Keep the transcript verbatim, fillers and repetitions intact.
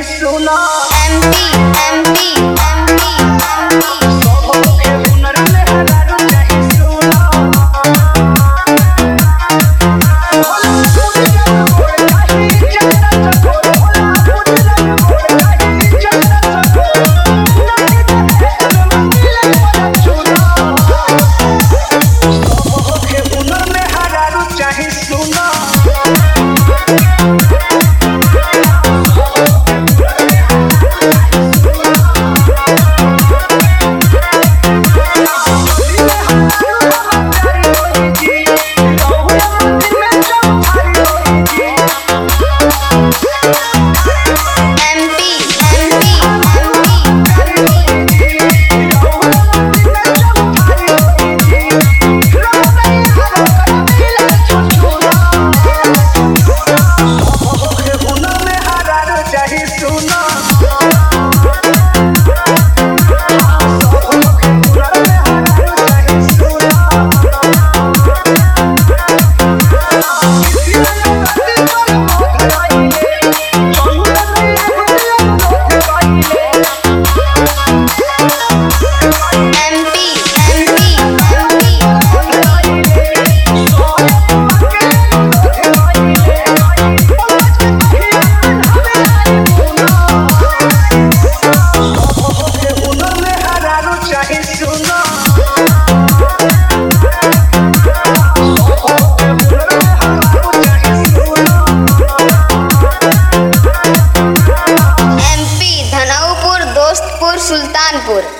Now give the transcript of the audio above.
सुना MP MP MP MP सबके हुनर में हरारू चाहे सुना भोला पूजा मोर काहे चंदा चकोर भोला पूजा मोर काहे चंदा चकोर नहीं दे मन मिले सुना सबके हुनर में हरारू चाहे सुना सुल्तानपुर।